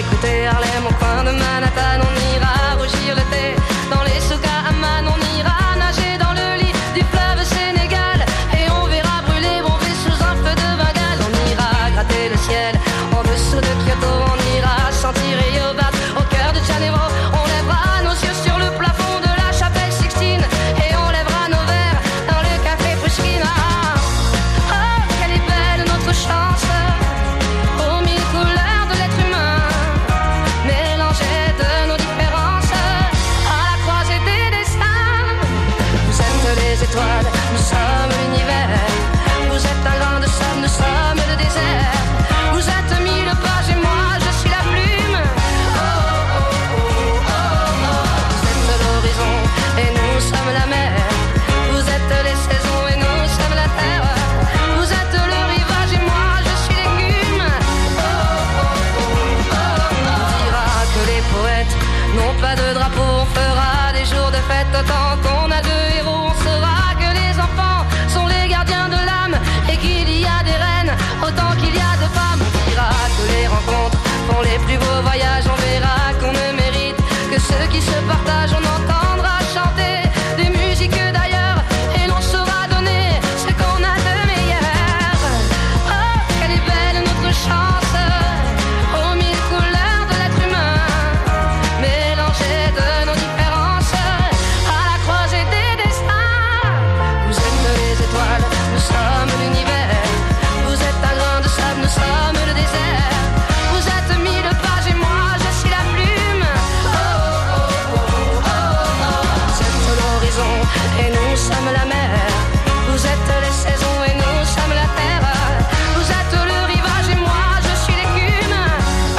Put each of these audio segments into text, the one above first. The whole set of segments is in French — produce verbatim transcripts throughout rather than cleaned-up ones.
écouter Harlem au coin de Manhattan. On ira rougir le thé dans les souks à Amman. On ira nager dans le lit du fleuve Sénégal et on verra brûler bomber sous un feu de Bengale. On ira gratter le ciel en dessous de Kyoto. On ira sentir Yobat au cœur de Janeiro. On lèvera nos yeux sur le plafond de la chapelle Sixtine et on lèvera nos verres dans le café Pushkin. Ah, oh, quelle est belle notre chance aux mille couleurs de l'être humain, mélangées de nos différences à la croisée des destins. Vous êtes les étoiles, nous sommes l'univers. Vous êtes un grain de sable, nous sommes le désert. Vous êtes mille pages et moi je suis la plume. Oh, oh, oh, oh, oh. Vous êtes l'horizon et nous sommes la mer. Vous êtes les saisons et nous sommes la terre. Vous êtes le rivage et moi je suis l'écume. Oh, oh, oh, oh, oh. On dira que les poètes n'ont pas de drapeau. On fera des jours de fête autant qu'on a de héros. On saura que les enfants sont les gardiens de l'âme et qu'il y a des reines autant qu'il y a de femmes. On dira que les rencontres font les plus beaux voyages. On verra qu'on ne mérite que ceux qui se partagent. On entendra chanter des musiques d'ailleurs et l'on saura donner ce qu'on a de meilleur. Oh, quelle est belle notre chance aux mille couleurs de l'être humain, mélangées de nos différences à la croisée des destins. Vous êtes les étoiles, nous sommes l'univers. Vous êtes un grain de sable, nous sommes le désert. Vous êtes mille pages et moi je suis la plume. Oh, oh, oh, oh, oh. Vous êtes l'horizon et nous sommes la mer. Vous êtes les saisons et nous sommes la terre. Vous êtes le rivage et moi je suis l'écume. Oh, oh,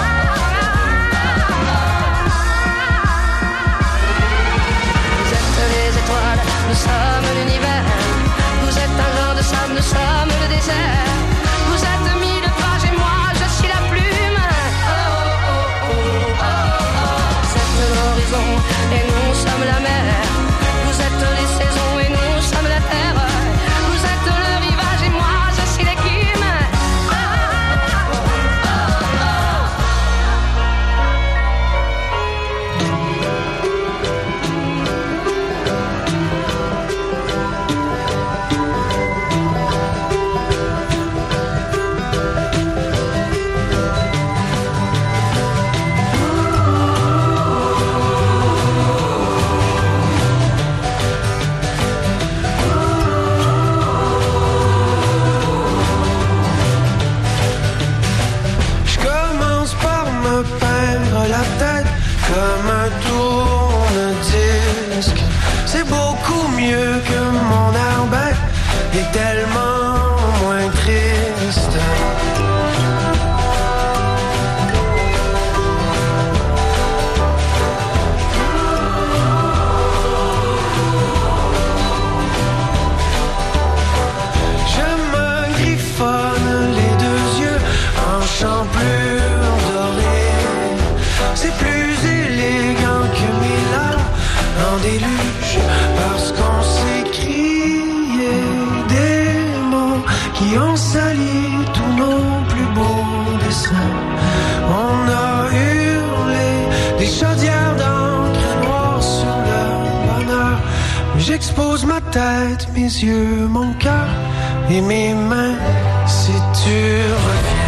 oh, oh. Vous êtes les étoiles, nous sommes l'univers. Vous êtes un grain de sable, nous sommes le désert. Vous êtes mille pages et moi je suis la plume. Oh, oh, oh, oh, oh. Vous êtes l'horizon et nous sommes la mer. Vous êtes les saisons et nous sommes la terre. Vous êtes le rivage et moi je suis l'écume. Oh, oh, oh, Je commence par me peindre la tête comme un tourne-disque. C'est beaucoup mieux que mon air bête et tellement moins triste. Je me griffonne les deux yeux en champlure dorée. C'est plus élégant que mes larmes en déluge parce qu'on s'est crié des mots qui ont sali tous nos plus beaux dessins. On a hurlé des chaudières d'encre noire sur le bonheur. J'expose ma tête, mes yeux, mon cœur et mes mains si tu reviens.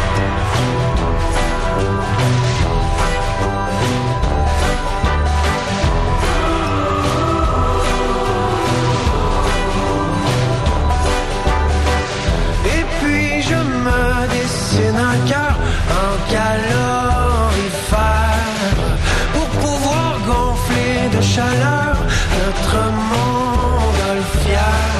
Et puis je me dessine un cœur en calorifère pour pouvoir gonfler de chaleur notre montgolfière.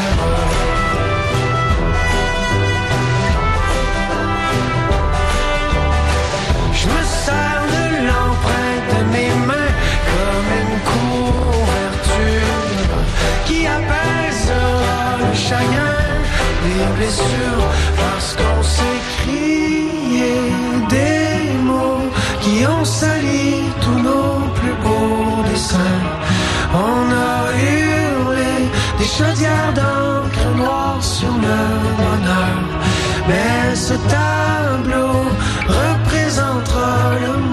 Je me sers de l'empreinte de mes mains comme une couverture qui apaisera le chagrin des blessures parce qu'on s'est crié des mots qui ont sali tous nos plus beaux dessins. On a hurlé des chaudières d'encre noire sur le bonheur. Mais ce tableau représentera le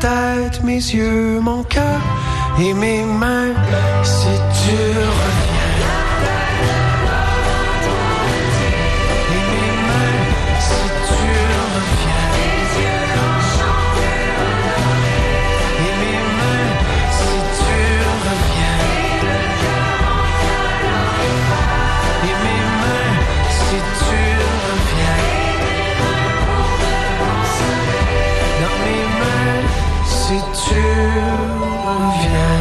tête, mes yeux, mon cœur et mes mains, si tu reviens. Et mes mains, si tu reviens. Les yeux enchantés Et mes mains, si tu reviens. et le cœur en Et mes mains, si tu reviens. Dans mes mains, si tu reviens.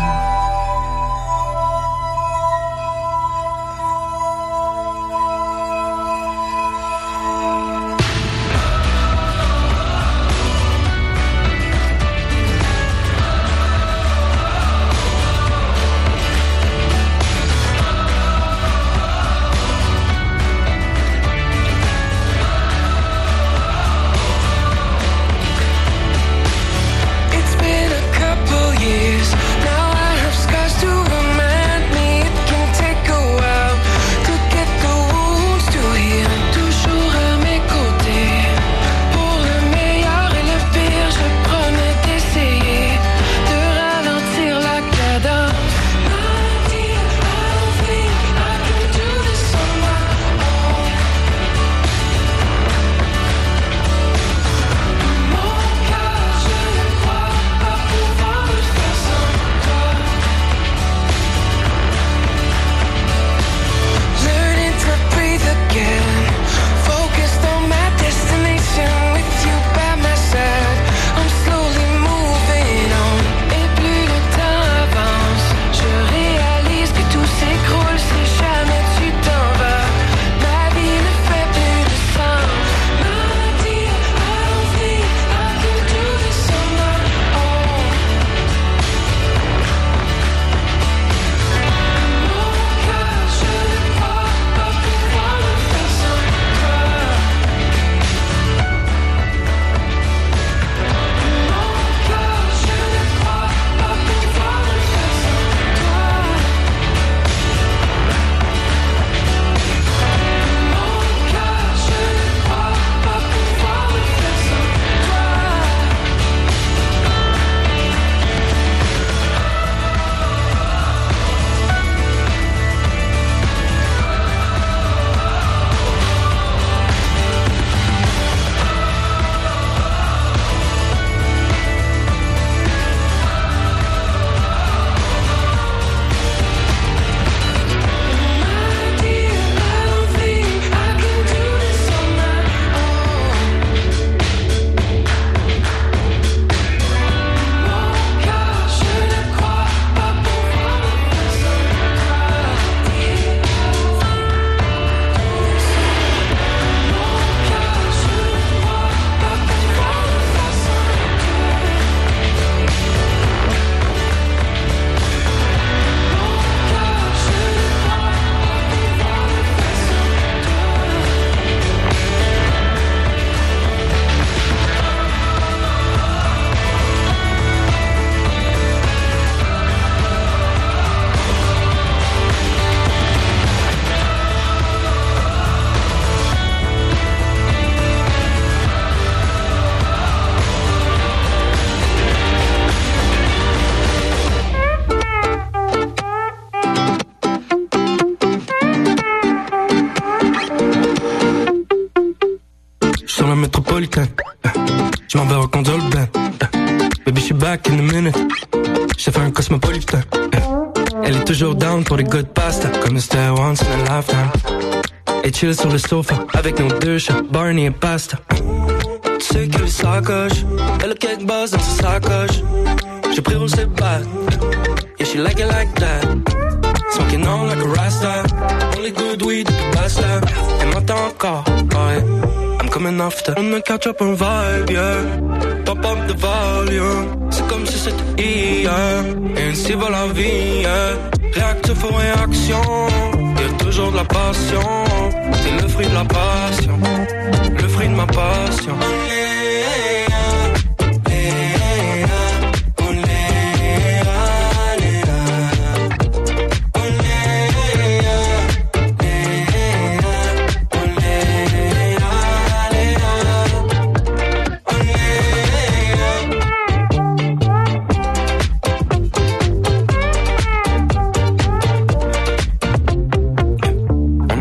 It's been a couple years. Now I have scars to remind me it can take a while to get the wounds to heal. Toujours à mes côtés, pour le meilleur et le pire, je promets d'essayer de ralentir la cadence. I don't think I can do this on my own. Mon cœur, je ne crois pas pouvoir le faire sans toi. Learning to breathe again, focused on my destination with you by my side. I'm slowly moving on, et plus le temps avance, je réalise que tout s'écroule si jamais tu t'en vas. Ma vie ne fait plus de sens. Mardi, I don't think I can do this on my own. Mon cœur, je ne crois pas pouvoir le faire sans toi. Mon cœur, je ne crois pas pouvoir le faire sans toi. Mon cœur, je ne crois pas pouvoir le faire sans toi. My dear, I don't think I can do this on my own. Mon cœur, je ne crois pas pouvoir le faire sans toi. Mon cœur, je ne crois pas pouvoir le faire sans toi. Mon cœur, je ne crois pas pouvoir le faire sans Sur la métropolitaine, je m'en vais reconduire le blend. Baby, she back in a minute. J'ai fait un cosmopolitain. Elle est toujours down pour les good pasta, comme c'était once in a lifetime. Et chill sur le sofa avec nos deux chats, Barney et Pasta. Tu sais qu'elle est sacoche, elle a quelques buzz dans sa sacoche. J'ai pris rose et bad, yeah she like it like that. Smoking on like a rasta, only good weed at the basta. Elle m'entend encore, ouais. I'm coming after. On a catch up un vibe, yeah. Pop up the volume. C'est comme si c'était hier. Et ainsi va la vie, yeah. Réactif aux réactions. Y'a toujours de la passion. C'est le fruit de la passion. Le fruit de ma passion.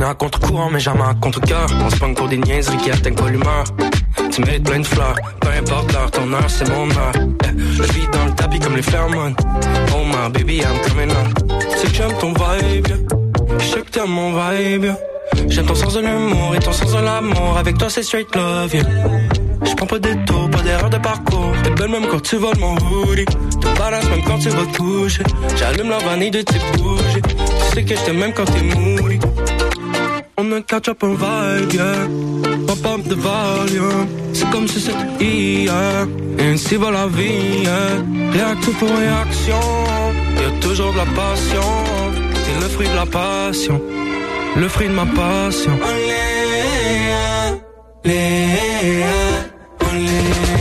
à contre-courant mais jamais à contre-cœur. On se pogne pour des niaiseries qui atteignent pas l'humeur. Tu mérites plein de fleurs, peu importe l'heure, ton heure c'est mon heure. Yeah. Je vis dans le tapis comme les phéromones. Oh my baby, I'm coming on. Tu sais que j'aime ton vibe, yeah. Je sais que t'aimes mon vibe, yeah. J'aime ton sens de l'humour et ton sens de l'amour. Avec toi c'est straight love, yeah. J'prends pas de détour, pas d'erreur de parcours. T'es belle même quand tu voles mon hoodie. Te balance même quand tu vas te coucher. J'allume la vanille de tes bougies. Tu sais que j't'aime même quand t'es moody. On a catch up un vibe, yeah. Pop up the volume. C'est comme si c'était hier. Et ainsi va la vie, yeah. Réaction pour réaction. Y'a toujours de la passion. T'es le fruit de la passion. Le fruit de ma passion. Olé, Léa, Léa, olé.